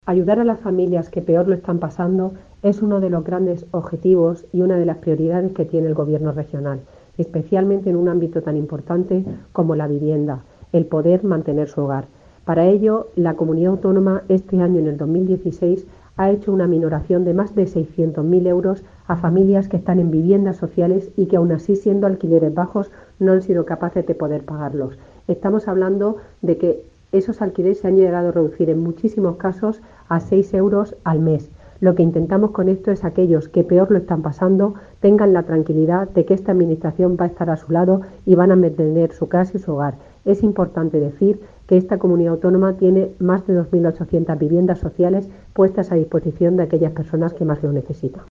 Ayudar a las familias que peor lo están pasando es uno de los grandes objetivos y una de las prioridades que tiene el Gobierno regional, especialmente en un ámbito tan importante como la vivienda, el poder mantener su hogar. Para ello, la comunidad autónoma este año, en el 2016, ha hecho una minoración de más de 600.000 euros a familias que están en viviendas sociales y que, aun así, siendo alquileres bajos, no han sido capaces de poder pagarlos. Estamos hablando de que esos alquileres se han llegado a reducir en muchísimos casos a 6 euros al mes. Lo que intentamos con esto es que aquellos que peor lo están pasando tengan la tranquilidad de que esta administración va a estar a su lado y van a mantener su casa y su hogar. Es importante decir que esta comunidad autónoma tiene más de 2.800 viviendas sociales puestas a disposición de aquellas personas que más lo necesitan.